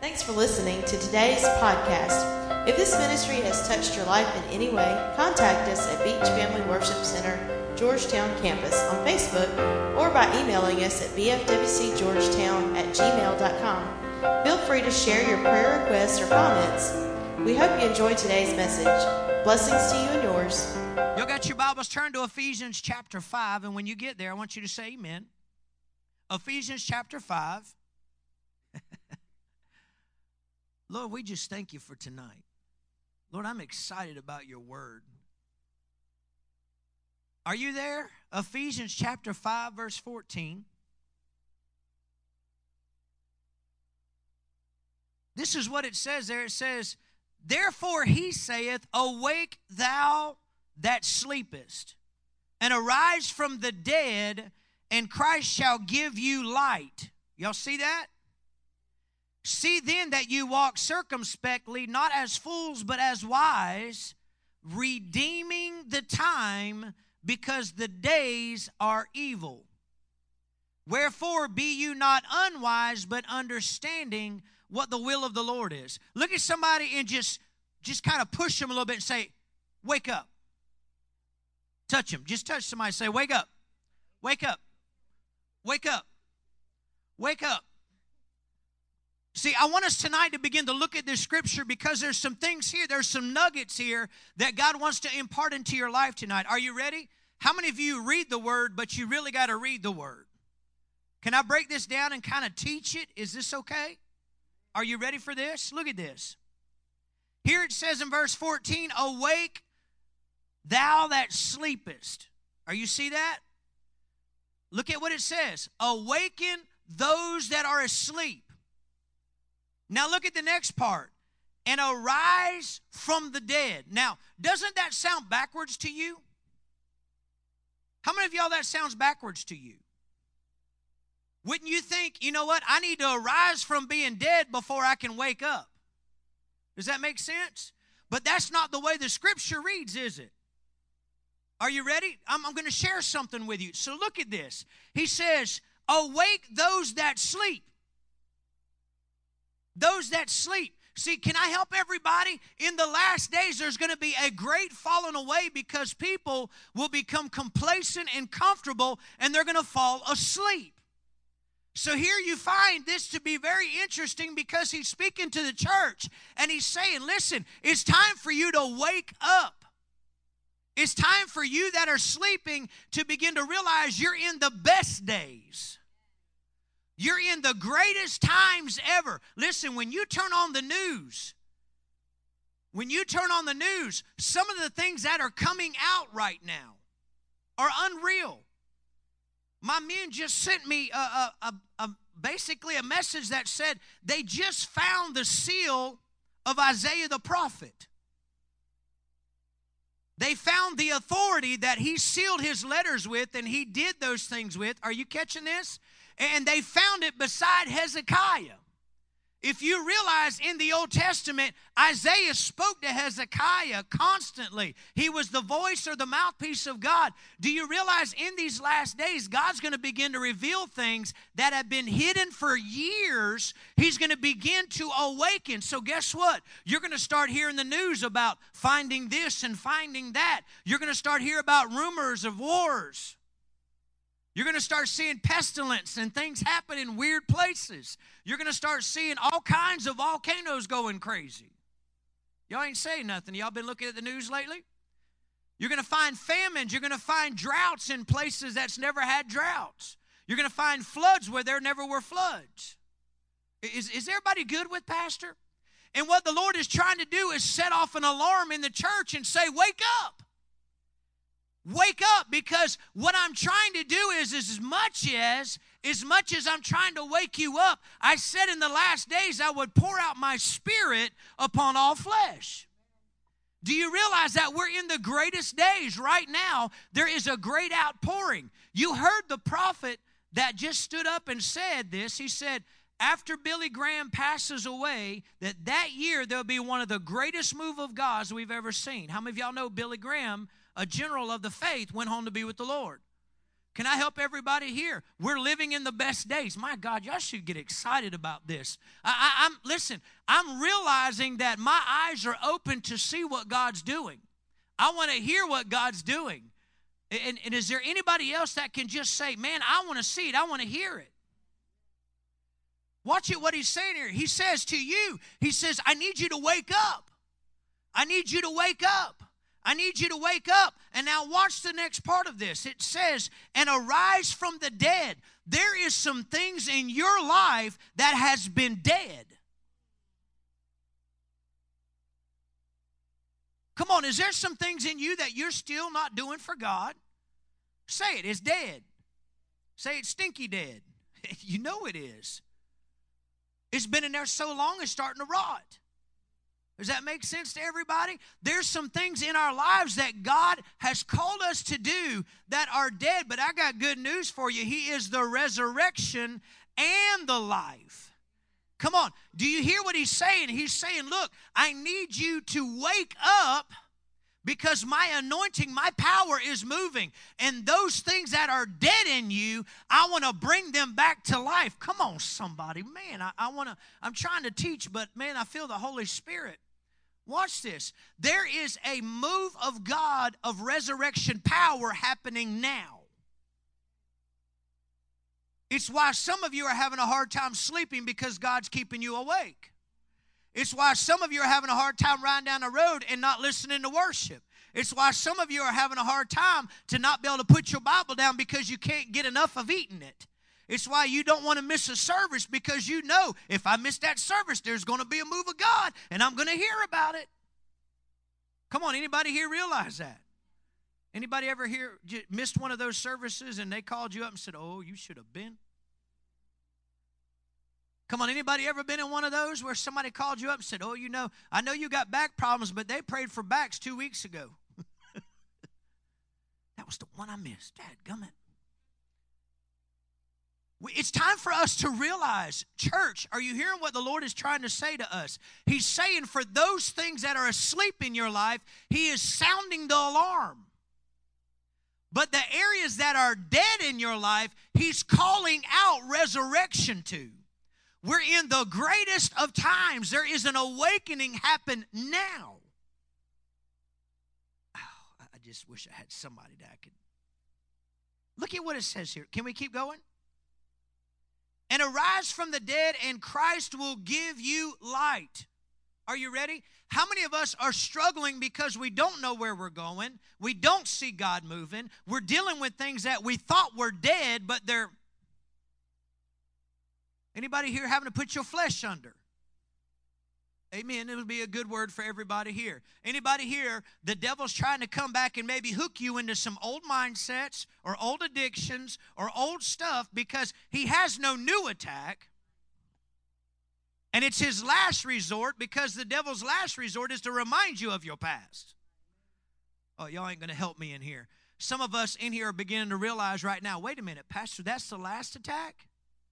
Thanks for listening to today's podcast. If this ministry has touched your life in any way, contact us at Beach Family Worship Center, Georgetown Campus on Facebook or by emailing us at bfwcgeorgetown@gmail.com. Feel free to share your prayer requests or comments. We hope you enjoyed today's message. Blessings to you and yours. You got your Bibles, turn to Ephesians chapter 5, and when you get there, I want you to say amen. Ephesians chapter 5. Lord, we just thank you for tonight. Lord, I'm excited about your word. Are you there? Ephesians chapter 5, verse 14. This is what it says there. It says, "Therefore he saith, Awake thou that sleepest, and arise from the dead, and Christ shall give you light." Y'all see that? "See then that you walk circumspectly, not as fools, but as wise, redeeming the time, because the days are evil. Wherefore be you not unwise, but understanding what the will of the Lord is." Look at somebody and just kind of push them a little bit and say, "Wake up." Touch them. Just touch somebody and say, "Wake up. Wake up. Wake up. Wake up." See, I want us tonight to begin to look at this scripture because there's some things here, there's some nuggets here that God wants to impart into your life tonight. Are you ready? How many of you read the word, but you really got to read the word? Can I break this down and kind of teach it? Is this okay? Are you ready for this? Look at this. Here it says in verse 14, "Awake thou that sleepest." Are you see that? Look at what it says. "Awaken those that are asleep." Now look at the next part. "And arise from the dead." Now, doesn't that sound backwards to you? How many of y'all that sounds backwards to you? Wouldn't you think, you know what, I need to arise from being dead before I can wake up? Does that make sense? But that's not the way the scripture reads, is it? Are you ready? I'm going to share something with you. So look at this. He says, "Awake those that sleep." Those that sleep. See, can I help everybody? In the last days, there's going to be a great falling away because people will become complacent and comfortable, and they're going to fall asleep. So here you find this to be very interesting because he's speaking to the church, and he's saying, listen, it's time for you to wake up. It's time for you that are sleeping to begin to realize you're in the best days. You're in the greatest times ever. Listen, when you turn on the news, some of the things that are coming out right now are unreal. My men just sent me basically a message that said they just found the seal of Isaiah the prophet. They found the authority that he sealed his letters with and he did those things with. Are you catching this? And they found it beside Hezekiah. If you realize in the Old Testament, Isaiah spoke to Hezekiah constantly. He was the voice or the mouthpiece of God. Do you realize in these last days, God's going to begin to reveal things that have been hidden for years. He's going to begin to awaken. So guess what? You're going to start hearing the news about finding this and finding that. You're going to start hearing about rumors of wars. You're going to start seeing pestilence and things happen in weird places. You're going to start seeing all kinds of volcanoes going crazy. Y'all ain't saying nothing. Y'all been looking at the news lately? You're going to find famines. You're going to find droughts in places that's never had droughts. You're going to find floods where there never were floods. Is everybody good with Pastor? And what the Lord is trying to do is set off an alarm in the church and say, wake up. Wake up, because what I'm trying to do is as much as I'm trying to wake you up, I said in the last days I would pour out my spirit upon all flesh. Do you realize that we're in the greatest days right now? There is a great outpouring. You heard the prophet that just stood up and said this. He said, after Billy Graham passes away, that year there'll be one of the greatest move of God's we've ever seen. How many of y'all know Billy Graham, a general of the faith, went home to be with the Lord? Can I help everybody here? We're living in the best days. My God, y'all should get excited about this. Listen, I'm realizing that my eyes are open to see what God's doing. I want to hear what God's doing. And is there anybody else that can just say, man, I want to see it. I want to hear it. Watch it, what he's saying here. He says to you, he says, I need you to wake up. I need you to wake up. I need you to wake up. And now watch the next part of this. It says, and arise from the dead. There is some things in your life that has been dead. Come on, is there some things in you that you're still not doing for God? Say it, it's dead. Say it's stinky dead. You know it is. It's been in there so long it's starting to rot. Does that make sense to everybody? There's some things in our lives that God has called us to do that are dead, but I got good news for you. He is the resurrection and the life. Come on. Do you hear what he's saying? He's saying, look, I need you to wake up because my anointing, my power is moving. And those things that are dead in you, I want to bring them back to life. Come on, somebody. Man, I'm trying to teach, but man, I feel the Holy Spirit. Watch this. There is a move of God of resurrection power happening now. It's why some of you are having a hard time sleeping because God's keeping you awake. It's why some of you are having a hard time riding down the road and not listening to worship. It's why some of you are having a hard time to not be able to put your Bible down because you can't get enough of eating it. It's why you don't want to miss a service because you know if I miss that service, there's going to be a move of God and I'm going to hear about it. Come on, anybody here realize that? Anybody ever here missed one of those services and they called you up and said, oh, you should have been? Come on, anybody ever been in one of those where somebody called you up and said, oh, you know, I know you got back problems, but they prayed for backs 2 weeks ago. That was the one I missed. Dadgummit. It's time for us to realize, church, are you hearing what the Lord is trying to say to us? He's saying for those things that are asleep in your life, He is sounding the alarm. But the areas that are dead in your life, He's calling out resurrection to. We're in the greatest of times. There is an awakening happen now. Oh, I just wish I had somebody that I could. Look at what it says here. Can we keep going? And arise from the dead, and Christ will give you light. Are you ready? How many of us are struggling because we don't know where we're going? We don't see God moving. We're dealing with things that we thought were dead, but they're... Anybody here having to put your flesh under? Amen. It would be a good word for everybody here. Anybody here, the devil's trying to come back and maybe hook you into some old mindsets or old addictions or old stuff because he has no new attack. And it's his last resort because the devil's last resort is to remind you of your past. Oh, y'all ain't going to help me in here. Some of us in here are beginning to realize right now, wait a minute, Pastor, that's the last attack?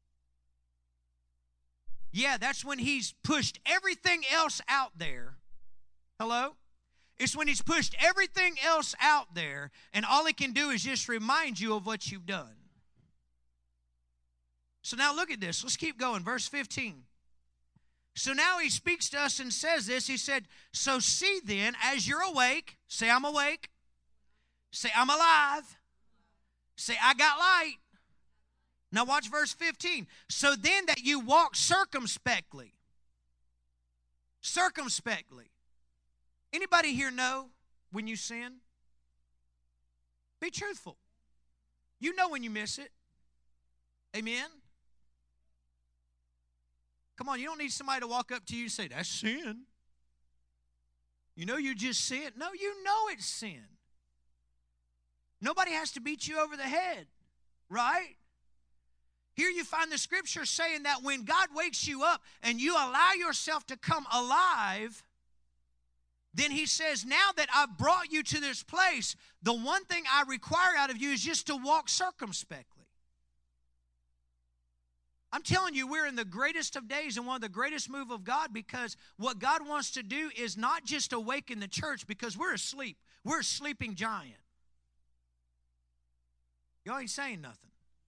Yeah, that's when he's pushed everything else out there. Hello? It's when he's pushed everything else out there, and all he can do is just remind you of what you've done. So now look at this. Let's keep going. Verse 15. So now he speaks to us and says this. He said, so see then, as you're awake, say I'm awake. Say I'm alive. Say I got light. Now watch verse 15. So then that you walk circumspectly. Circumspectly. Anybody here know when you sin? Be truthful. You know when you miss it. Amen? Come on, you don't need somebody to walk up to you and say, that's sin. You know you just sinned. No, you know it's sin. Nobody has to beat you over the head, right? Here you find the scripture saying that when God wakes you up and you allow yourself to come alive, then he says, now that I've brought you to this place, the one thing I require out of you is just to walk circumspectly. I'm telling you, we're in the greatest of days and one of the greatest move of God because what God wants to do is not just awaken the church because we're asleep. We're a sleeping giant. Y'all ain't saying nothing.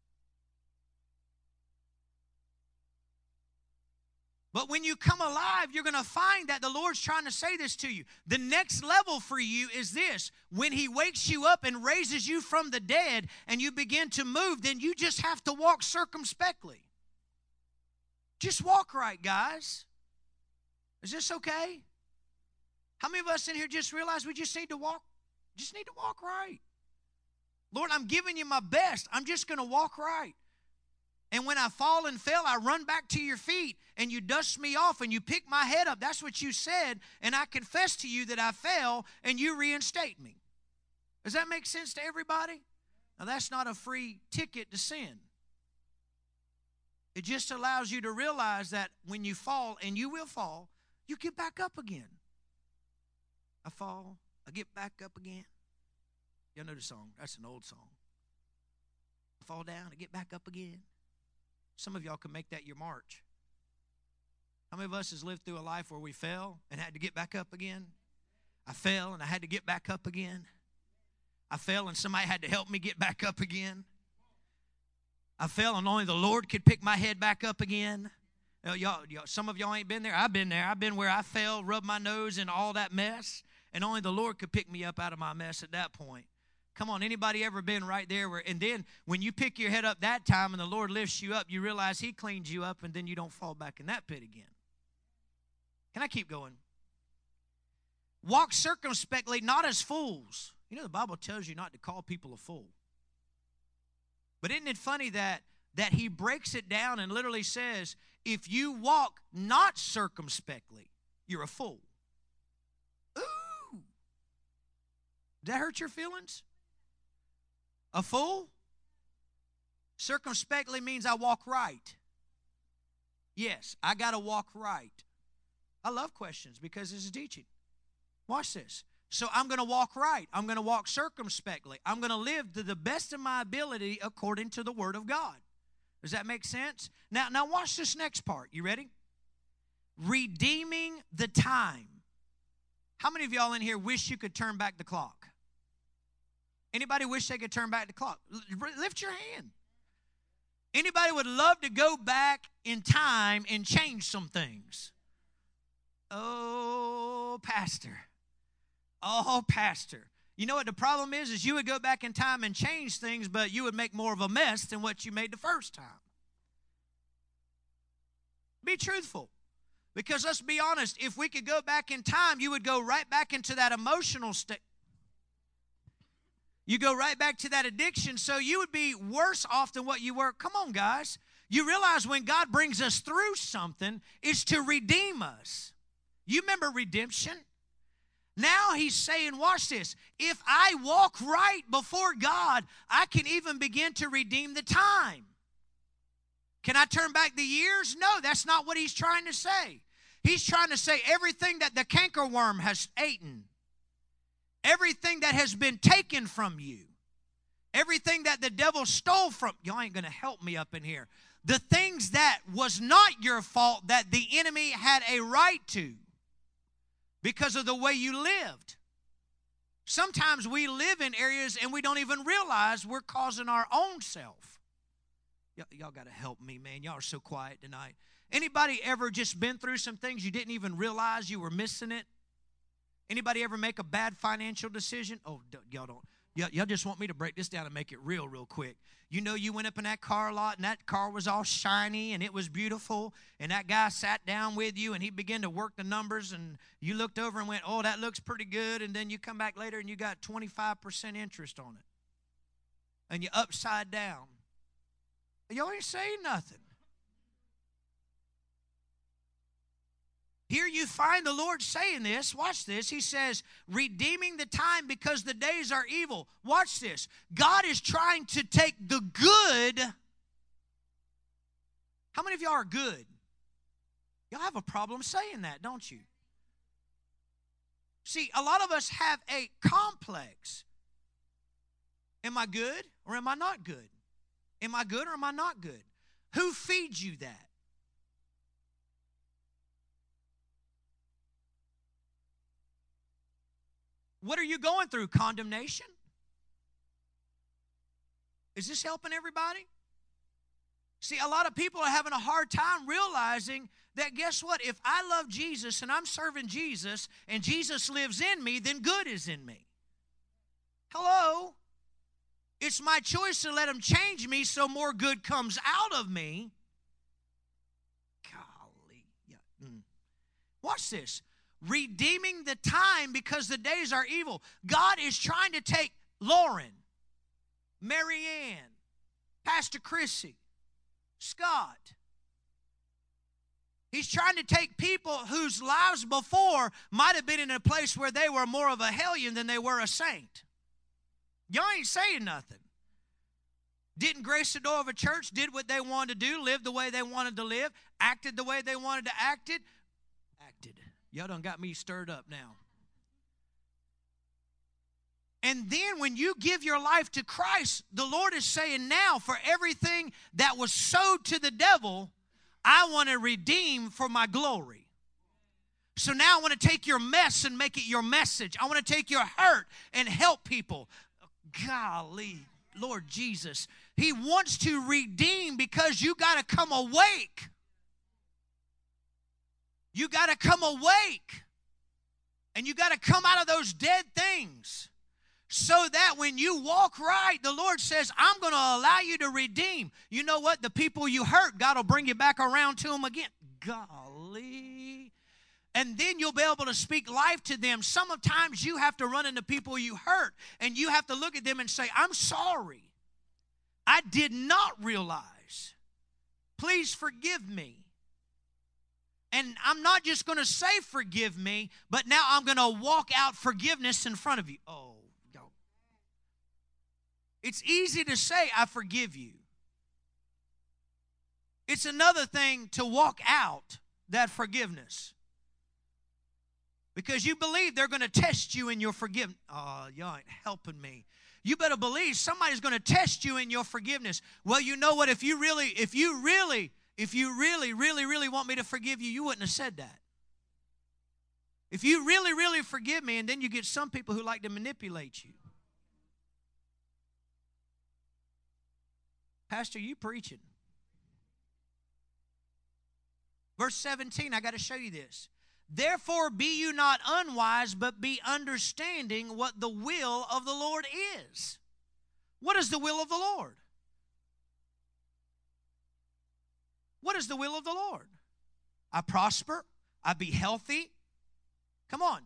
But when you come alive, you're going to find that the Lord's trying to say this to you. The next level for you is this. When He wakes you up and raises you from the dead and you begin to move, then you just have to walk circumspectly. Just walk right, guys. Is this okay? How many of us in here just realize we just need to walk? Just need to walk right. Lord, I'm giving you my best. I'm just going to walk right. And when I fall and fail, I run back to your feet and you dust me off and you pick my head up. That's what you said. And I confess to you that I fell and you reinstate me. Does that make sense to everybody? Now, that's not a free ticket to sin. It just allows you to realize that when you fall, and you will fall, you get back up again. I fall, I get back up again. Y'all know the song. That's an old song. I fall down, I get back up again. Some of y'all can make that your march. How many of us has lived through a life where we fell and had to get back up again? I fell and I had to get back up again. I fell and somebody had to help me get back up again. I fell and only the Lord could pick my head back up again. Y'all, some of y'all ain't been there. I've been there. I've been where I fell, rubbed my nose in all that mess, and only the Lord could pick me up out of my mess at that point. Come on, anybody ever been right there? And then when you pick your head up that time and the Lord lifts you up, you realize He cleans you up and then you don't fall back in that pit again. Can I keep going? Walk circumspectly, not as fools. You know, the Bible tells you not to call people a fool. But isn't it funny that He breaks it down and literally says, if you walk not circumspectly, you're a fool. Ooh. Did that hurt your feelings? A fool? Circumspectly means I walk right. Yes, I got to walk right. I love questions because this is teaching. Watch this. So I'm going to walk right. I'm going to walk circumspectly. I'm going to live to the best of my ability according to the Word of God. Does that make sense? Now watch this next part. You ready? Redeeming the time. How many of y'all in here wish you could turn back the clock? Anybody wish they could turn back the clock? Lift your hand. Anybody would love to go back in time and change some things? Oh, Pastor. Oh, Pastor. You know what the problem is you would go back in time and change things, but you would make more of a mess than what you made the first time. Be truthful. Because let's be honest, if we could go back in time, you would go right back into that emotional state. You go right back to that addiction, so you would be worse off than what you were. Come on, guys. You realize when God brings us through something, it's to redeem us. You remember redemption? Now He's saying, watch this. If I walk right before God, I can even begin to redeem the time. Can I turn back the years? No, that's not what He's trying to say. He's trying to say everything that the cankerworm has eaten, everything that has been taken from you, everything that the devil stole from, y'all ain't going to help me up in here. The things that was not your fault that the enemy had a right to because of the way you lived. Sometimes we live in areas and we don't even realize we're causing our own self. Y'all got to help me, man. Y'all are so quiet tonight. Anybody ever just been through some things you didn't even realize you were missing it? Anybody ever make a bad financial decision? Oh, y'all don't. Y'all just want me to break this down and make it real quick. You know, you went up in that car lot and that car was all shiny and it was beautiful, and that guy sat down with you and he began to work the numbers, and you looked over and went, oh, that looks pretty good, and then you come back later and you got 25% interest on it. And you're upside down. Y'all ain't saying nothing. Here you find the Lord saying this. Watch this. He says, redeeming the time because the days are evil. Watch this. God is trying to take the good. How many of y'all are good? Y'all have a problem saying that, don't you? See, a lot of us have a complex. Am I good or am I not good? Am I good or am I not good? Who feeds you that? What are you going through? Condemnation? Is this helping everybody? See, a lot of people are having a hard time realizing that, guess what? If I love Jesus and I'm serving Jesus and Jesus lives in me, then good is in me. Hello? It's my choice to let him change me so more good comes out of me. Golly. Yeah. Watch this. Redeeming the time because the days are evil. God is trying to take Lauren, Marianne, Pastor Chrissy, Scott. He's trying to take people whose lives before might have been in a place where they were more of a hellion than they were a saint. Y'all ain't saying nothing. Didn't grace the door of a church, did what they wanted to do, lived the way they wanted to live, acted the way they wanted to act. Y'all done got me stirred up now. And then when you give your life to Christ, the Lord is saying now, for everything that was sowed to the devil, I want to redeem for my glory. So now I want to take your mess and make it your message. I want to take your hurt and help people. Golly, Lord Jesus. He wants to redeem because you got to come awake. You got to come awake. And you got to come out of those dead things. So that when you walk right, the Lord says, I'm going to allow you to redeem. You know what? The people you hurt, God will bring you back around to them again. Golly. And then you'll be able to speak life to them. Sometimes you have to run into people you hurt, and you have to look at them and say, I'm sorry. I did not realize. Please forgive me. And I'm not just going to say forgive me, but now I'm going to walk out forgiveness in front of you. Oh. It's easy to say, I forgive you. It's another thing to walk out that forgiveness. Because you believe they're going to test you in your forgiveness. Oh, y'all ain't helping me. You better believe somebody's going to test you in your forgiveness. Well, you know what? If you really want me to forgive you, you wouldn't have said that. If you really forgive me, and then you get some people who like to manipulate you. Pastor, you preaching. Verse 17, I got to show you this. Therefore be you not unwise, but be understanding what the will of the Lord is. What is the will of the Lord? What is the will of the Lord? I prosper. I be healthy. Come on.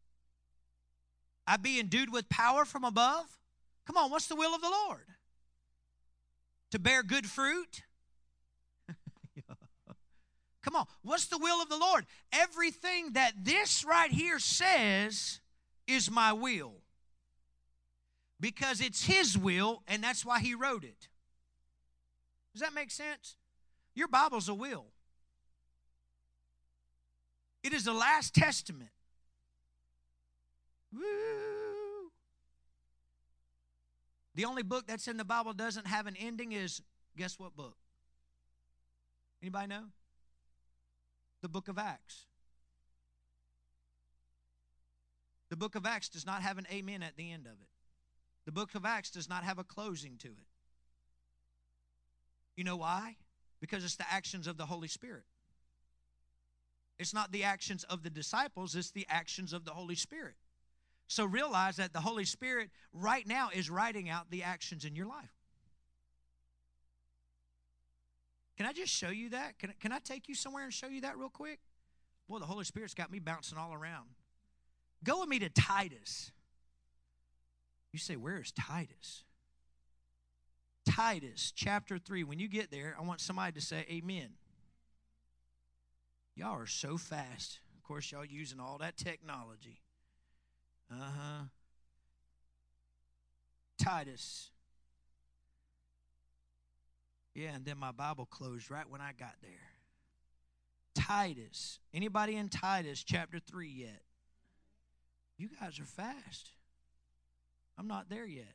I be endued with power from above. Come on, what's the will of the Lord? To bear good fruit. Come on, what's the will of the Lord? Everything that this right here says is my will. Because it's his will, and that's why he wrote it. Does that make sense? Your Bible's a will. It is the last testament. Woo! The only book that's in the Bible doesn't have an ending is, guess what book? Anybody know? The book of Acts. The book of Acts does not have an amen at the end of it. The book of Acts does not have a closing to it. You know why? Because it's the actions of the Holy Spirit. It's not the actions of the disciples, it's the actions of the Holy Spirit. So realize that the Holy Spirit right now is writing out the actions in your life. Can I just show you that? Can I take you somewhere and show you that real quick? Boy, the Holy Spirit's got me bouncing all around. Go with me to Titus. You say, where is Titus? Titus chapter 3. When you get there, I want somebody to say amen. Y'all are so fast. Of course, y'all using all that technology. Titus. Yeah, and then my Bible closed right when I got there. Titus. Anybody in Titus chapter 3 yet? You guys are fast. I'm not there yet.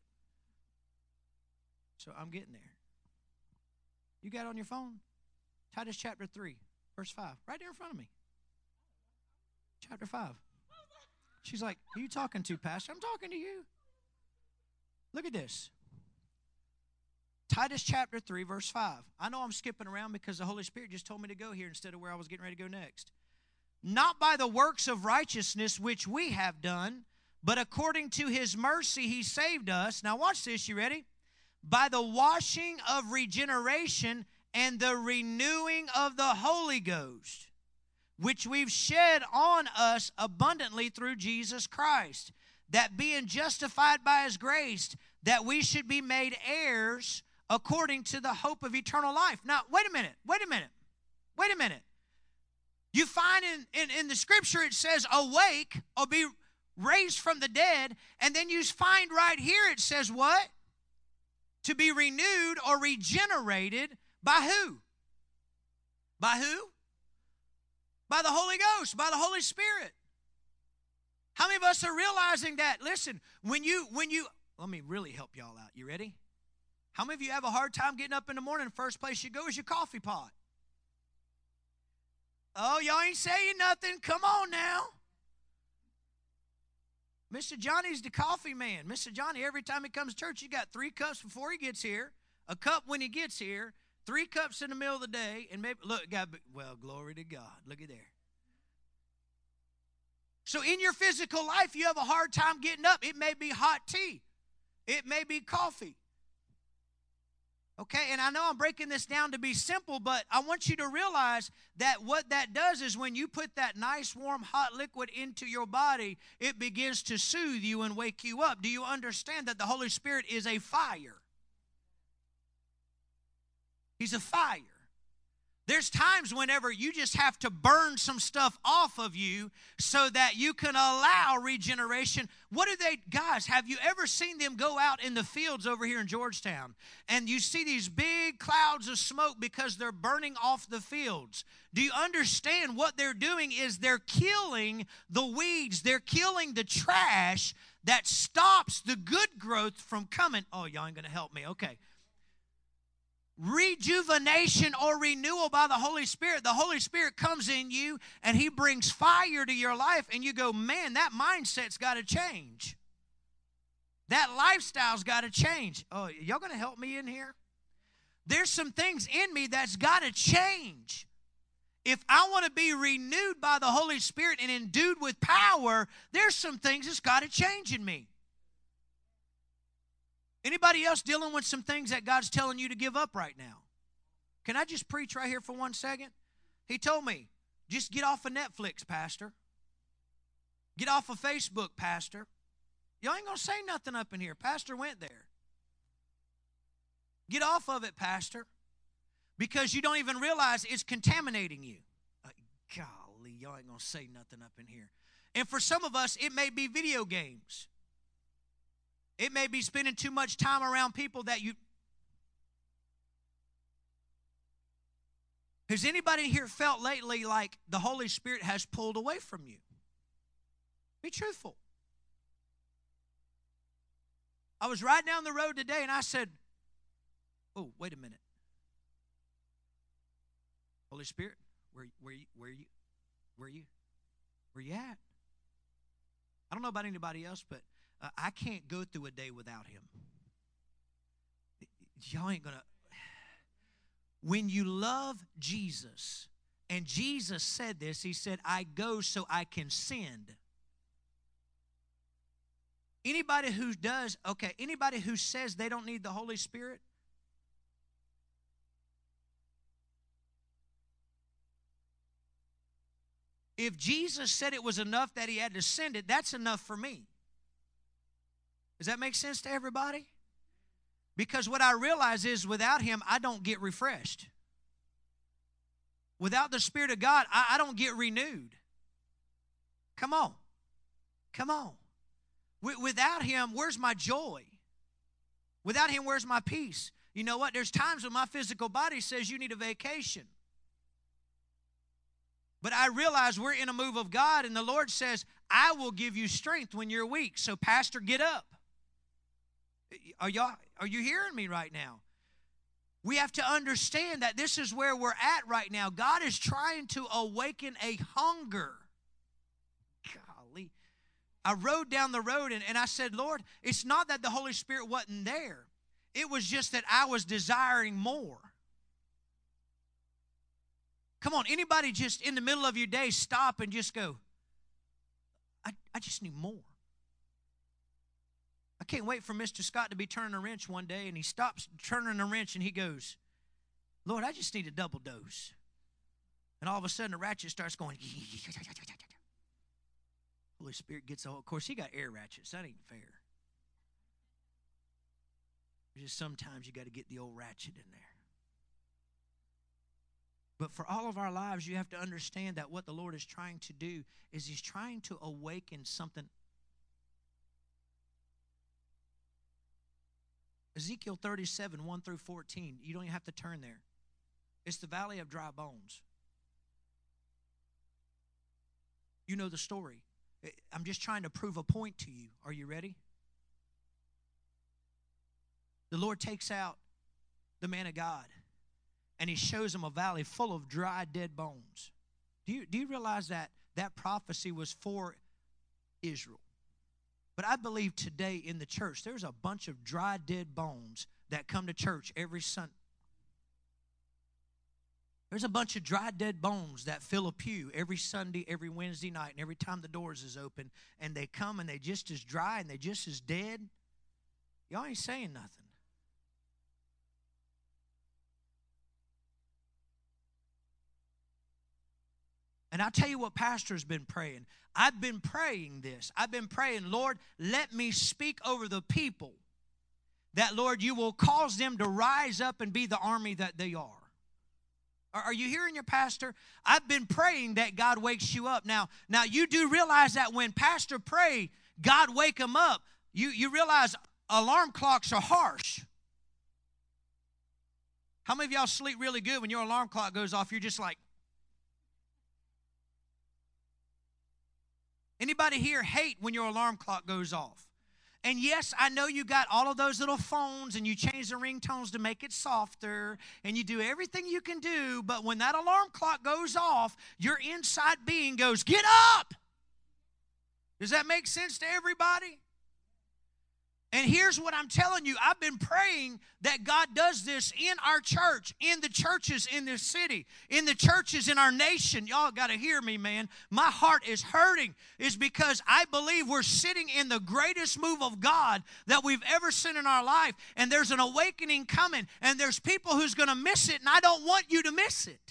So I'm getting there. You got it on your phone? Titus chapter 3, verse 5. Right there in front of me. Chapter 5. She's like, who are you talking to, Pastor? I'm talking to you. Look at this. Titus chapter 3, verse 5. I know I'm skipping around because the Holy Spirit just told me to go here instead of where I was getting ready to go next. Not by the works of righteousness which we have done, but according to his mercy he saved us. Now watch this, you ready? By the washing of regeneration and the renewing of the Holy Ghost, which we've shed on us abundantly through Jesus Christ, that being justified by his grace, that we should be made heirs according to the hope of eternal life. Now, wait a minute. You find in the scripture it says awake or be raised from the dead, and then you find right here it says what? To be renewed or regenerated by who? By who? By the Holy Ghost, by the Holy Spirit. How many of us are realizing that? Listen, when you, let me really help y'all out. You ready? How many of you have a hard time getting up in the morning? The first place you go is your coffee pot. Oh, y'all ain't saying nothing. Come on now. Mr. Johnny's the coffee man. Mr. Johnny, every time he comes to church, he got 3 cups before he gets here, a cup when he gets here, 3 cups in the middle of the day, and maybe, look, God, well, glory to God. Look at there. So in your physical life, you have a hard time getting up. It may be hot tea. It may be coffee. Okay, and I know I'm breaking this down to be simple, but I want you to realize that what that does is when you put that nice, warm, hot liquid into your body, it begins to soothe you and wake you up. Do you understand that the Holy Spirit is a fire? He's a fire. There's times whenever you just have to burn some stuff off of you so that you can allow regeneration. What do they, guys, have you ever seen them go out in the fields over here in Georgetown and you see these big clouds of smoke because they're burning off the fields? Do you understand what they're doing is they're killing the weeds, they're killing the trash that stops the good growth from coming. Oh, y'all ain't going to help me. Okay. Rejuvenation or renewal by the Holy Spirit. The Holy Spirit comes in you and he brings fire to your life and you go, man, that mindset's got to change. That lifestyle's got to change. Oh, y'all going to help me in here? There's some things in me that's got to change. If I want to be renewed by the Holy Spirit and endued with power, there's some things that's got to change in me. Anybody else dealing with some things that God's telling you to give up right now? Can I just preach right here for 1 second? He told me, just get off of Netflix, Pastor. Get off of Facebook, Pastor. Y'all ain't going to say nothing up in here. Pastor went there. Get off of it, Pastor, because you don't even realize it's contaminating you. Golly, y'all ain't going to say nothing up in here. And for some of us, it may be video games. It may be spending too much time around people that you... Has anybody here felt lately like the Holy Spirit has pulled away from you? Be truthful. I was riding down the road today and I said, oh, wait a minute. Holy Spirit, where you at? I don't know about anybody else, but I can't go through a day without him. Y'all ain't going to. When you love Jesus, and Jesus said this, he said, I go so I can send. Anybody who does, okay, anybody who says they don't need the Holy Spirit, if Jesus said it was enough that he had to send it, that's enough for me. Does that make sense to everybody? Because what I realize is without him, I don't get refreshed. Without the Spirit of God, I don't get renewed. Come on. Come on. Without him, where's my joy? Without him, where's my peace? You know what? There's times when my physical body says you need a vacation. But I realize we're in a move of God, and the Lord says, I will give you strength when you're weak. So, Pastor, get up. Are you hearing me right now? We have to understand that this is where we're at right now. God is trying to awaken a hunger. Golly. I rode down the road and I said, Lord, it's not that the Holy Spirit wasn't there. It was just that I was desiring more. Come on, anybody just in the middle of your day stop and just go, I just need more. I can't wait for Mr. Scott to be turning a wrench one day, and he stops turning a wrench and he goes, Lord, I just need a double dose. And all of a sudden the ratchet starts going. Holy Spirit gets a hold. Of course, he got air ratchets. That ain't fair. Just sometimes you got to get the old ratchet in there. But for all of our lives, you have to understand that what the Lord is trying to do is He's trying to awaken something. Ezekiel 37, 1 through 14. You don't even have to turn there. It's the valley of dry bones. You know the story. I'm just trying to prove a point to you. Are you ready? The Lord takes out the man of God, and He shows him a valley full of dry, dead bones. Do you realize that that prophecy was for Israel? But I believe today in the church, there's a bunch of dry, dead bones that come to church every Sunday. There's a bunch of dry, dead bones that fill a pew every Sunday, every Wednesday night, and every time the doors is open, and they come and they just as dry and they just as dead. Y'all ain't saying nothing. And I'll tell you what pastor's been praying. I've been praying this. I've been praying, Lord, let me speak over the people that, Lord, you will cause them to rise up and be the army that they are. Are you hearing your pastor? I've been praying that God wakes you up. Now you do realize that when pastor prayed, God wake him up. You realize alarm clocks are harsh. How many of y'all sleep really good when your alarm clock goes off? You're just like, anybody here hate when your alarm clock goes off? And yes, I know you got all of those little phones and you change the ringtones to make it softer and you do everything you can do, but when that alarm clock goes off, your inside being goes, get up! Does that make sense to everybody? And here's what I'm telling you. I've been praying that God does this in our church, in the churches in this city, in the churches in our nation. Y'all got to hear me, man. My heart is hurting. It's because I believe we're sitting in the greatest move of God that we've ever seen in our life. And there's an awakening coming. And there's people who's going to miss it. And I don't want you to miss it.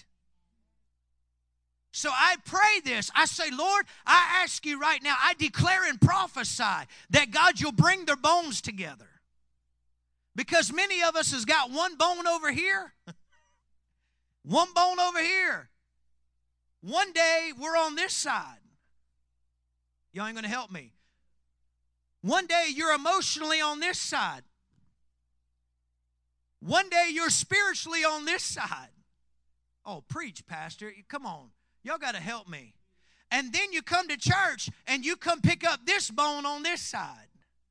So I pray this. I say, Lord, I ask you right now, I declare and prophesy that, God, you'll bring their bones together. Because many of us has got one bone over here, one bone over here. One day we're on this side. Y'all ain't going to help me. One day you're emotionally on this side. One day you're spiritually on this side. Oh, preach, Pastor. Come on. Y'all got to help me. And then you come to church and you come pick up this bone on this side.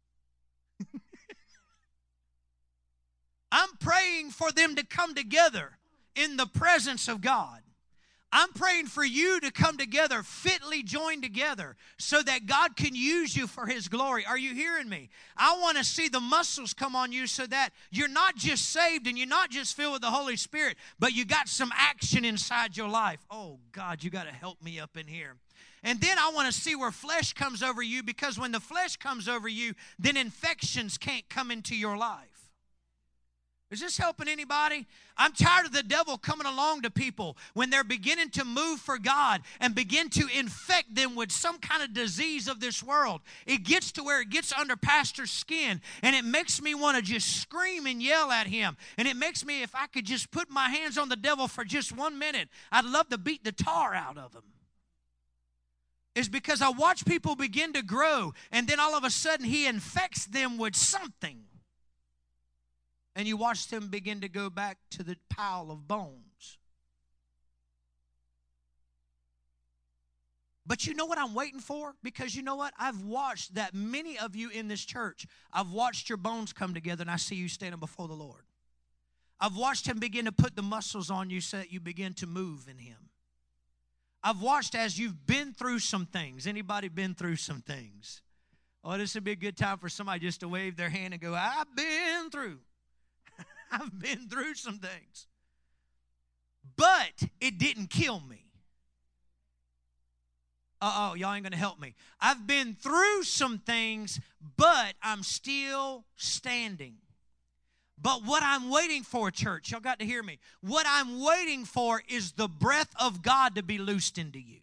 I'm praying for them to come together in the presence of God. I'm praying for you to come together, fitly joined together, so that God can use you for His glory. Are you hearing me? I want to see the muscles come on you so that you're not just saved and you're not just filled with the Holy Spirit, but you got some action inside your life. Oh, God, you got to help me up in here. And then I want to see where flesh comes over you, because when the flesh comes over you, then infections can't come into your life. Is this helping anybody? I'm tired of the devil coming along to people when they're beginning to move for God and begin to infect them with some kind of disease of this world. It gets to where it gets under pastor's skin, and it makes me want to just scream and yell at him. And it makes me, if I could just put my hands on the devil for just 1 minute, I'd love to beat the tar out of him. It's because I watch people begin to grow, and then all of a sudden he infects them with something. And you watch them begin to go back to the pile of bones. But you know what I'm waiting for? Because you know what? I've watched that many of you in this church, I've watched your bones come together, and I see you standing before the Lord. I've watched Him begin to put the muscles on you so that you begin to move in Him. I've watched as you've been through some things. Anybody been through some things? Oh, this would be a good time for somebody just to wave their hand and go, I've been through. I've been through some things. But it didn't kill me. Y'all ain't going to help me. I've been through some things, but I'm still standing. But what I'm waiting for, church, y'all got to hear me. What I'm waiting for is the breath of God to be loosed into you.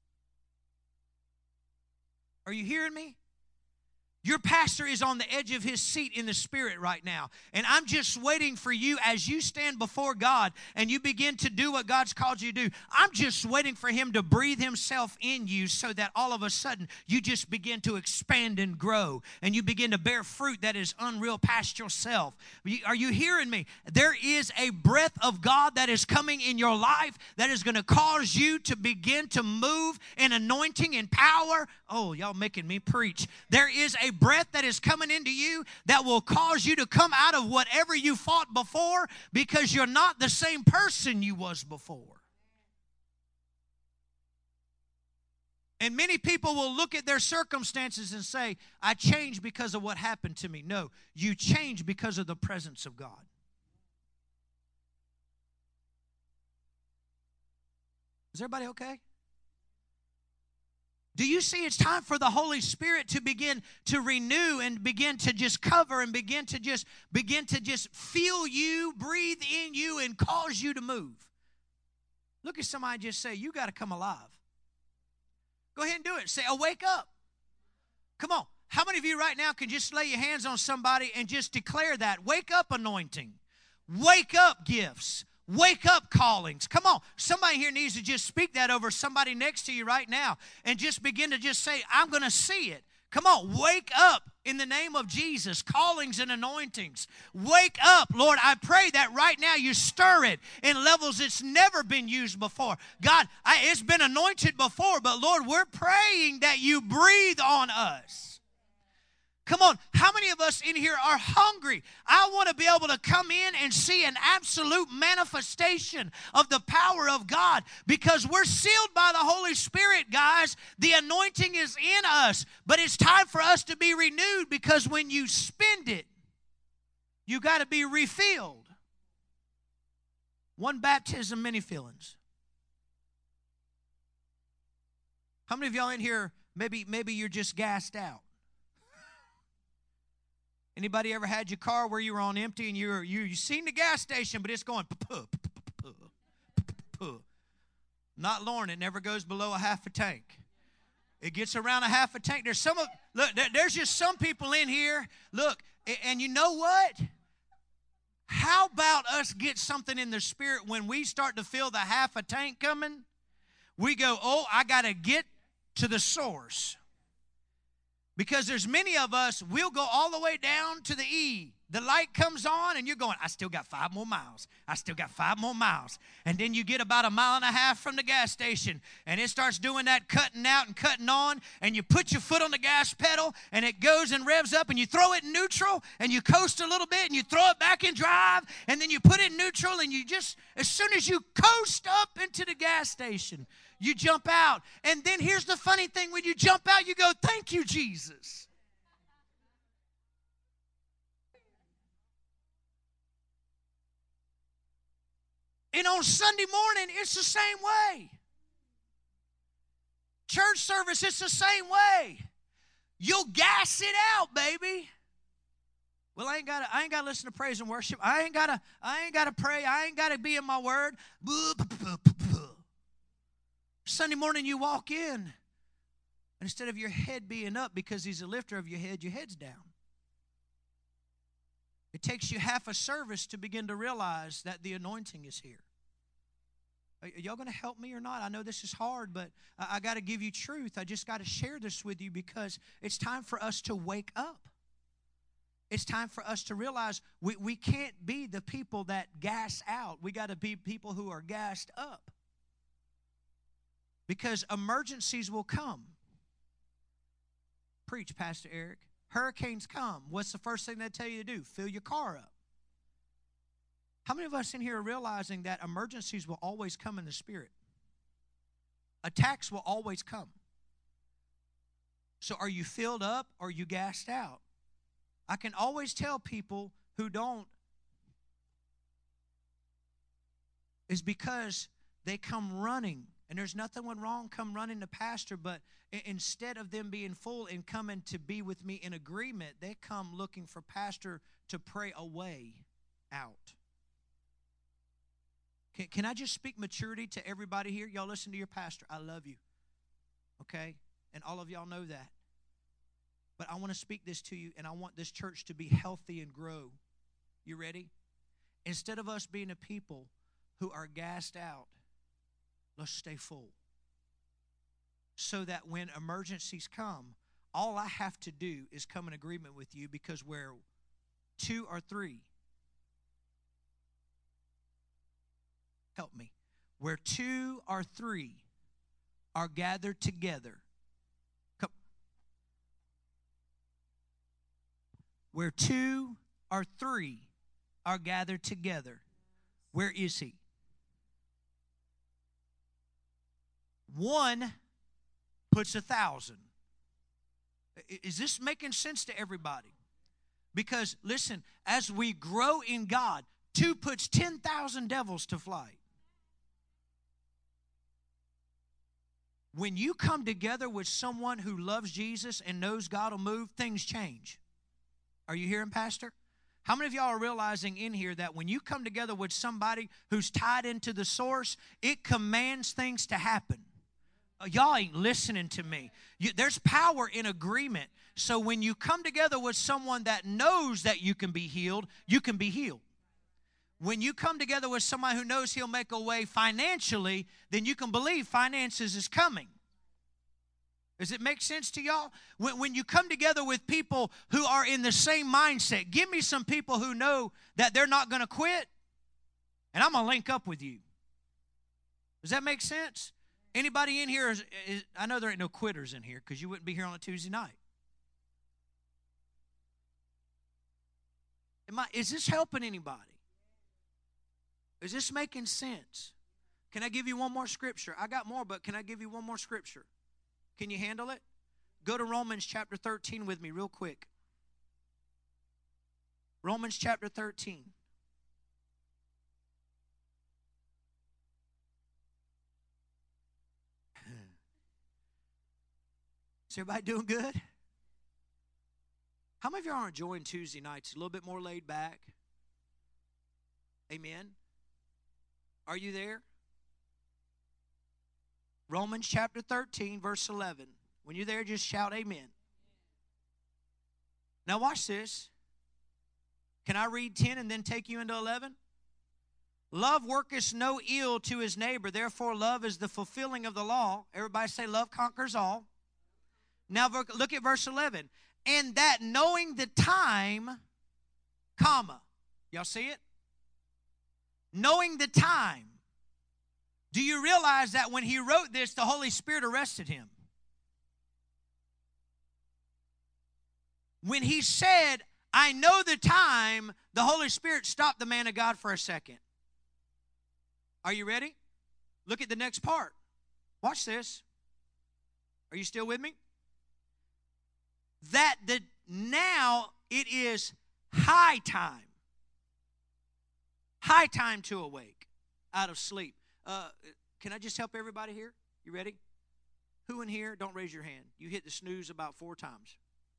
Are you hearing me? Your pastor is on the edge of his seat in the spirit right now. And I'm just waiting for you as you stand before God and you begin to do what God's called you to do. I'm just waiting for him to breathe himself in you so that all of a sudden you just begin to expand and grow. And you begin to bear fruit that is unreal past yourself. Are you hearing me? There is a breath of God that is coming in your life that is going to cause you to begin to move in anointing and power. Oh, y'all making me preach. There is a breath that is coming into you that will cause you to come out of whatever you fought before, because you're not the same person you was before. And many people will look at their circumstances and say, I changed because of what happened to me. No, you changed because of the presence of God. Is everybody okay? Do you see it's time for the Holy Spirit to begin to renew and begin to just cover and begin to just feel you, breathe in you, and cause you to move? Look at somebody and just say, you got to come alive. Go ahead and do it. Say, oh, wake up. Come on. How many of you right now can just lay your hands on somebody and just declare that? Wake up anointing. Wake up gifts. Wake up callings. Come on. Somebody here needs to just speak that over somebody next to you right now and just begin to just say, I'm going to see it. Come on. Wake up in the name of Jesus. Callings and anointings. Wake up. Lord, I pray that right now you stir it in levels it's never been used before. God, it's been anointed before, but Lord, we're praying that you breathe on us. Come on, how many of us in here are hungry? I want to be able to come in and see an absolute manifestation of the power of God, because we're sealed by the Holy Spirit, guys. The anointing is in us, but it's time for us to be renewed, because when you spend it, you got to be refilled. One baptism, many fillings. How many of y'all in here, maybe you're just gassed out? Anybody ever had your car where you were on empty and you seen the gas station, but it's going not Lauren, it never goes below a half a tank. It gets around a half a tank. There's just some people in here. Look, and you know what? How about us get something in the spirit when we start to feel the half a tank coming? We go, oh, I got to get to the source. Because there's many of us, we'll go all the way down to the E. The light comes on and you're going, I still got 5 more miles. I still got 5 more miles. And then you get about 1.5 miles from the gas station and it starts doing that cutting out and cutting on, and you put your foot on the gas pedal and it goes and revs up, and you throw it in neutral and you coast a little bit and you throw it back in drive, and then you put it in neutral, and you just, as soon as you coast up into the gas station, you jump out. And then here's the funny thing. When you jump out, you go, thank you, Jesus. And on Sunday morning, it's the same way. Church service, it's the same way. You'll gas it out, baby. Well, I ain't gotta listen to praise and worship. I ain't gotta pray. I ain't gotta be in my word. Sunday morning you walk in, and instead of your head being up because he's a lifter of your head's down. It takes you half a service to begin to realize that the anointing is here. Are y'all going to help me or not? I know this is hard, but I got to give you truth. I just got to share this with you because it's time for us to wake up. It's time for us to realize we can't be the people that gas out. We got to be people who are gassed up. Because emergencies will come. Preach, Pastor Eric. Hurricanes come. What's the first thing they tell you to do? Fill your car up. How many of us in here are realizing that emergencies will always come in the spirit? Attacks will always come. So are you filled up or are you gassed out? I can always tell people who don't is because they come running. And there's nothing wrong come running to pastor, but instead of them being full and coming to be with me in agreement, they come looking for pastor to pray a way out. Can I just speak maturity to everybody here? Y'all listen to your pastor. I love you. Okay? And all of y'all know that. But I want to speak this to you, and I want this church to be healthy and grow. You ready? Instead of us being a people who are gassed out, let's stay full. So that when emergencies come, all I have to do is come in agreement with you, because where 2 or 3, help me, where 2 or 3 are gathered together, where 2 or 3 are gathered together, where is he? 1 puts 1,000. Is this making sense to everybody? Because, listen, as we grow in God, 2 puts 10,000 devils to flight. When you come together with someone who loves Jesus and knows God will move, things change. Are you hearing, Pastor? How many of y'all are realizing in here that when you come together with somebody who's tied into the source, it commands things to happen? Y'all ain't listening to me. There's power in agreement. So when you come together with someone that knows that you can be healed, you can be healed. When you come together with somebody who knows he'll make a way financially, then you can believe finances is coming. Does it make sense to y'all? When you come together with people who are in the same mindset, give me some people who know that they're not going to quit, and I'm going to link up with you. Does that make sense? Anybody in here I know there ain't no quitters in here, because you wouldn't be here on a Tuesday night. Is this helping anybody? Is this making sense? Can I give you one more scripture? I got more, but can I give you one more scripture? Can you handle it? Go to Romans chapter 13 with me real quick. Romans chapter 13. Is everybody doing good? How many of y'all are enjoying Tuesday nights? A little bit more laid back? Amen. Are you there? Romans chapter 13, verse 11. When you're there, just shout amen. Now watch this. Can I read 10 and then take you into 11? Love worketh no ill to his neighbor. Therefore, love is the fulfilling of the law. Everybody say love conquers all. Now look at verse 11. And that knowing the time, comma. Y'all see it? Knowing the time. Do you realize that when he wrote this, the Holy Spirit arrested him? When he said, I know the time, the Holy Spirit stopped the man of God for a second. Are you ready? Look at the next part. Watch this. Are you still with me? That now it is high time. High time to awake out of sleep. Can I just help everybody here? You ready? Who in here, don't raise your hand, you hit the snooze about 4 times?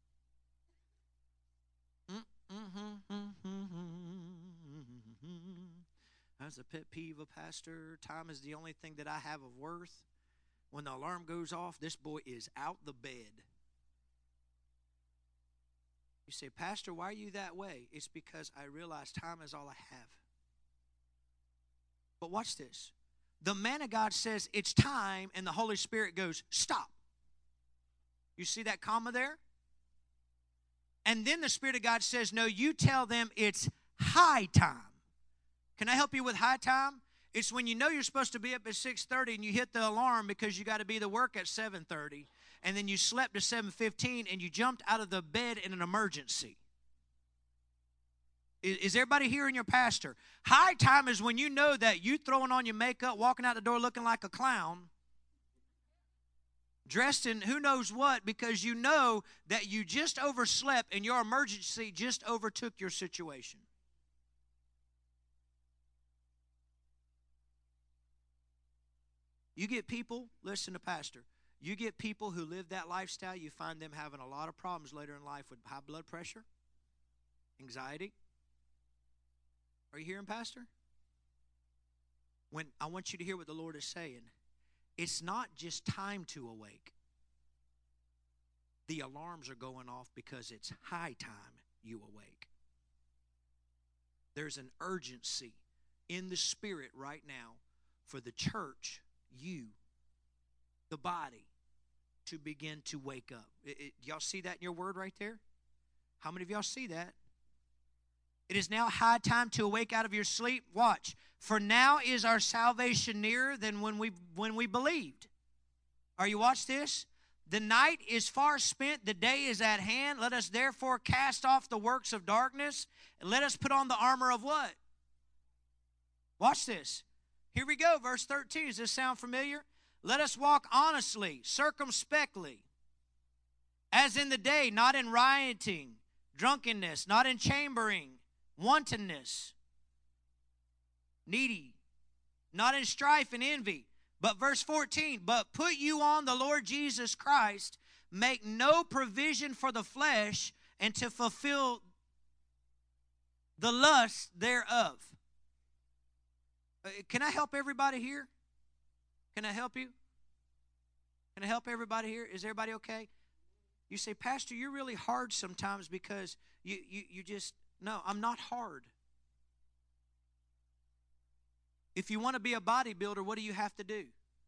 That's a pet peeve of pastor. Time is the only thing that I have of worth. When the alarm goes off, this boy is out the bed. You say, Pastor, why are you that way? It's because I realize time is all I have. But watch this. The man of God says it's time, and the Holy Spirit goes, stop. You see that comma there? And then the Spirit of God says, no, you tell them it's high time. Can I help you with high time? It's when you know you're supposed to be up at 6:30 and you hit the alarm because you got to be to work at 7:30, and then you slept to 7:15 and you jumped out of the bed in an emergency. Is everybody hearing your pastor? High time is when you know that you throwing on your makeup, walking out the door looking like a clown, dressed in who knows what, because you know that you just overslept and your emergency just overtook your situation. You get people, listen to Pastor, you get people who live that lifestyle, you find them having a lot of problems later in life with high blood pressure, anxiety. Are you hearing, Pastor? When I want you to hear what the Lord is saying. It's not just time to awake. The alarms are going off because it's high time you awake. There's an urgency in the spirit right now for the church, you, the body, to begin to wake up. Y'all see that in your word right there? How many of y'all see that? It is now high time to awake out of your sleep. Watch. For now is our salvation nearer than when we believed. Are you watch this? The night is far spent, the day is at hand. Let us therefore cast off the works of darkness, and let us put on the armor of what? Watch this. Here we go, verse 13. Does this sound familiar? Let us walk honestly, circumspectly, as in the day, not in rioting, drunkenness, not in chambering, wantonness, needy, not in strife and envy. But verse 14, but put you on the Lord Jesus Christ, make no provision for the flesh, and to fulfill the lust thereof. Can I help everybody here? Can I help you? Can I help everybody here? Is everybody okay? You say, Pastor, you're really hard sometimes because you just, no, I'm not hard. If you want to be a bodybuilder, what do you have to do?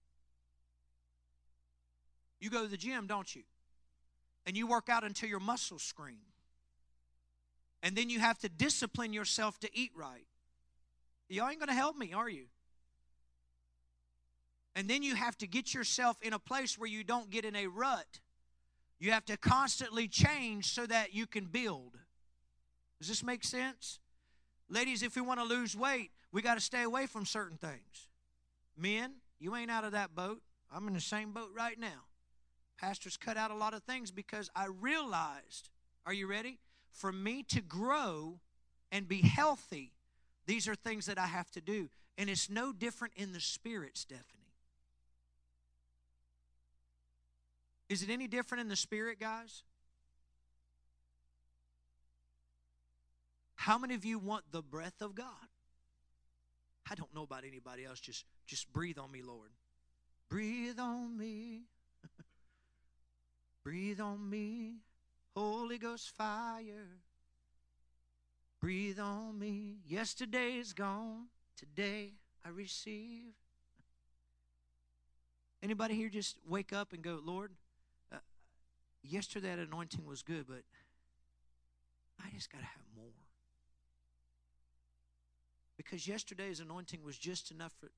You go to the gym, don't you? And you work out until your muscles scream. And then you have to discipline yourself to eat right. Y'all ain't going to help me, are you? And then you have to get yourself in a place where you don't get in a rut. You have to constantly change so that you can build. Does this make sense? Ladies, if we want to lose weight, we got to stay away from certain things. Men, you ain't out of that boat. I'm in the same boat right now. Pastor's cut out a lot of things because I realized, are you ready? For me to grow and be healthy, these are things that I have to do. And it's no different in the spirit, Stephanie. Is it any different in the spirit, guys? How many of you want the breath of God? I don't know about anybody else. Just breathe on me, Lord. Breathe on me. Breathe on me. Holy Ghost fire. Breathe on me. Yesterday's gone. Today I receive. Anybody here just wake up and go, Lord, yesterday that anointing was good, but I just got to have more. Because yesterday's anointing was just enough for...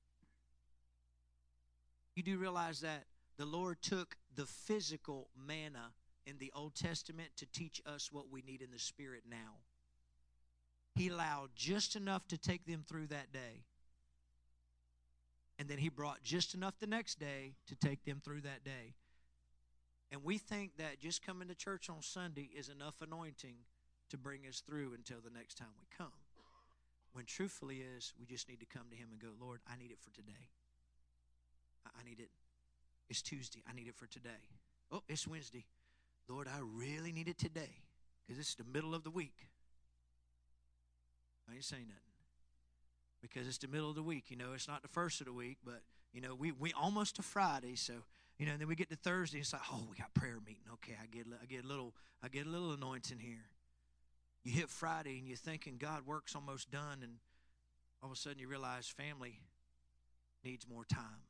You do realize that the Lord took the physical manna in the Old Testament to teach us what we need in the spirit now. He allowed just enough to take them through that day. And then he brought just enough the next day to take them through that day. And we think that just coming to church on Sunday is enough anointing to bring us through until the next time we come. When truthfully is, we just need to come to him and go, Lord, I need it for today. I need it. It's Tuesday. I need it for today. Oh, it's Wednesday. Lord, I really need it today because it's the middle of the week. I ain't saying nothing because it's the middle of the week. You know, it's not the first of the week, but, you know, we almost to Friday. So, you know, and then we get to Thursday. It's like, oh, we got prayer meeting. Okay, I get a little anointing here. You hit Friday and you're thinking God work's almost done, and all of a sudden you realize family needs more time.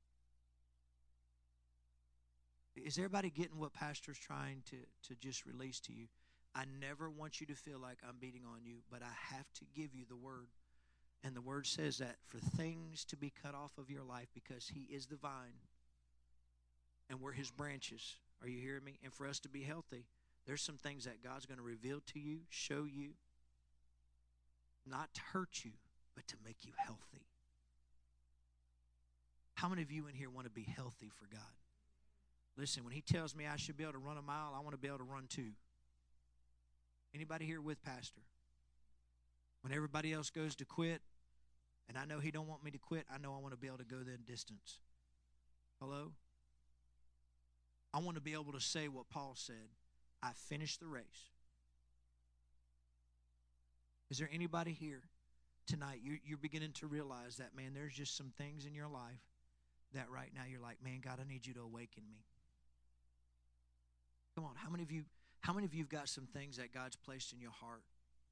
Is everybody getting what Pastor's trying to just release to you? I never want you to feel like I'm beating on you, but I have to give you the word. And the word says that for things to be cut off of your life because he is the vine and we're his branches. Are you hearing me? And for us to be healthy, there's some things that God's going to reveal to you, show you, not to hurt you, but to make you healthy. How many of you in here want to be healthy for God? Listen, when he tells me I should be able to run a mile, I want to be able to run 2. Anybody here with Pastor? When everybody else goes to quit, and I know he don't want me to quit, I know I want to be able to go that distance. Hello? I want to be able to say what Paul said. I finished the race. Is there anybody here tonight, you're beginning to realize that, man, there's just some things in your life that right now you're like, man, God, I need you to awaken me. Come on, how many of you have got some things that God's placed in your heart?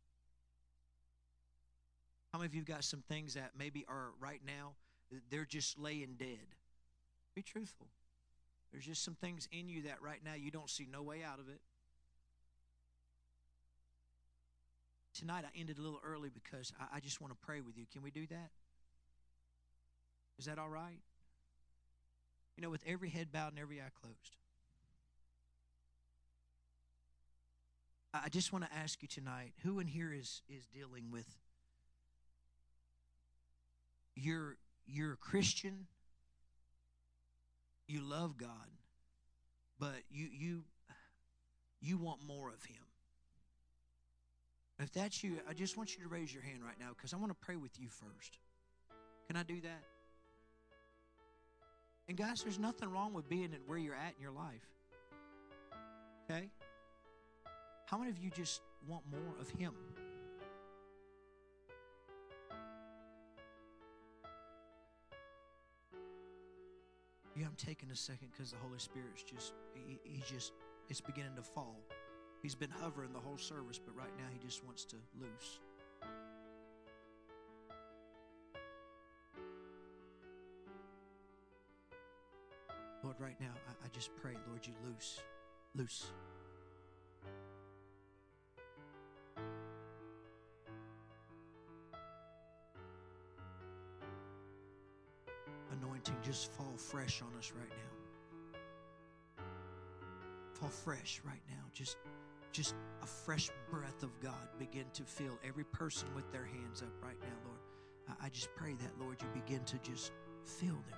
How many of you have got some things that maybe are right now, they're just laying dead? Be truthful. There's just some things in you that right now you don't see no way out of it. Tonight I ended a little early because I just want to pray with you. Can we do that? Is that all right? You know, with every head bowed and every eye closed. I just want to ask you tonight, who in here is dealing with, you're a Christian, you love God, but you want more of Him. If that's you, I just want you to raise your hand right now because I want to pray with you first. Can I do that? And guys, there's nothing wrong with being at where you're at in your life. Okay? How many of you just want more of Him? Yeah, I'm taking a second because the Holy Spirit's it's beginning to fall. He's been hovering the whole service, but right now He just wants to loose. Lord, right now, I just pray, Lord, you loose. Anointing, just fall fresh on us right now. Fall fresh right now. Just a fresh breath of God begin to fill every person with their hands up right now, Lord. I just pray that, Lord, you begin to just fill them.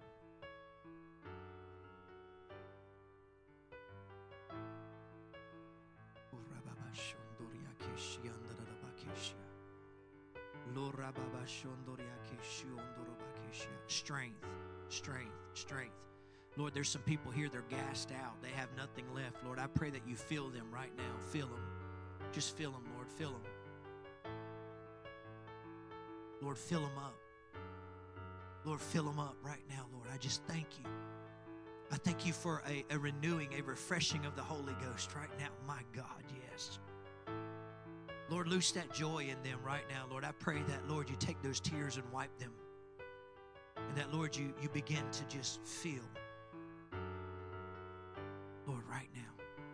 Strength. Lord, there's some people here, they're gassed out. They have nothing left. Lord, I pray that you fill them right now. Fill them. Just fill them, Lord. Fill them. Lord, fill them up. Lord, fill them up right now, Lord. I just thank you. I thank you for a renewing, a refreshing of the Holy Ghost right now. My God, yes. Lord, loose that joy in them right now. Lord, I pray that, Lord, you take those tears and wipe them. And that, Lord, you begin to just feel. Lord, right now.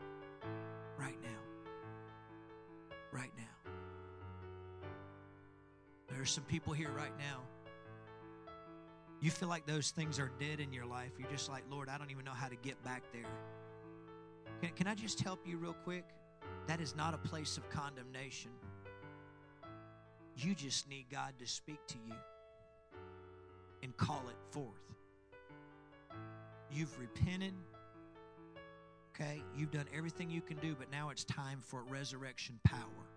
There are some people here right now. You feel like those things are dead in your life. You're just like, Lord, I don't even know how to get back there. Can I just help you real quick? That is not a place of condemnation. You just need God to speak to you and call it forth. You've repented. Okay? You've done everything you can do, but now it's time for resurrection power.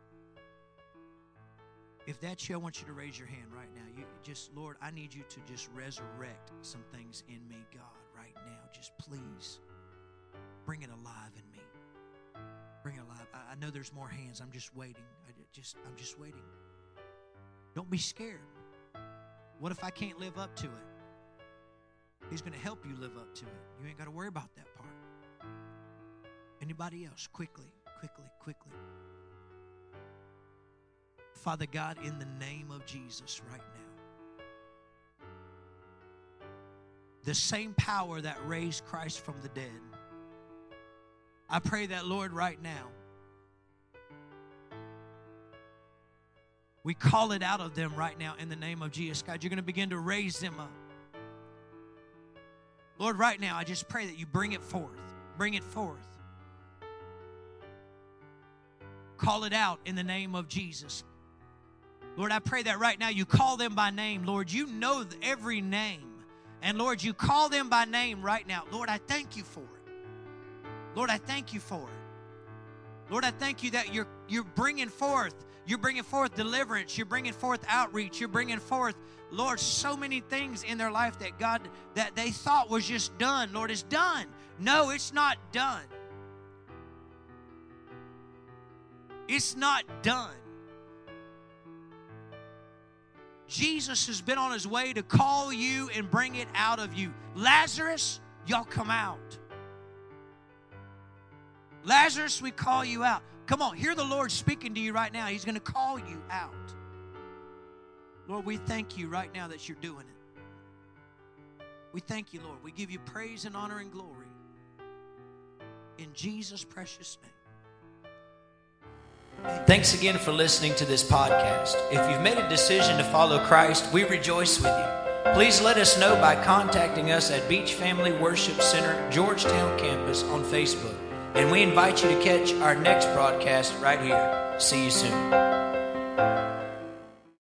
If that's you, I want you to raise your hand right now. You just, Lord, I need you to just resurrect some things in me, God, right now. Just please bring it alive in me. Bring it alive. I know there's more hands. I'm just waiting. I'm just waiting. Don't be scared. What if I can't live up to it? He's going to help you live up to it. You ain't got to worry about that part. Anybody else? Quickly. Father God, in the name of Jesus right now, the same power that raised Christ from the dead, I pray that, Lord, right now, we call it out of them right now in the name of Jesus. God, you're going to begin to raise them up. Lord, right now, I just pray that you bring it forth. Bring it forth. Call it out in the name of Jesus. Lord, I pray that right now you call them by name. Lord, you know every name. And Lord, you call them by name right now. Lord, I thank you for it. Lord, I thank you for it. Lord, I thank you that you're bringing forth You're bringing forth deliverance. You're bringing forth outreach. You're bringing forth, Lord, so many things in their life that God, that they thought was just done. Lord, it's done. No, it's not done. It's not done. Jesus has been on his way to call you and bring it out of you. Lazarus, y'all come out. Lazarus, we call you out. Come on, hear the Lord speaking to you right now. He's going to call you out. Lord, we thank you right now that you're doing it. We thank you, Lord. We give you praise and honor and glory. In Jesus' precious name. Thanks again for listening to this podcast. If you've made a decision to follow Christ, we rejoice with you. Please let us know by contacting us at Beach Family Worship Center, Georgetown Campus on Facebook. And we invite you to catch our next broadcast right here. See you soon.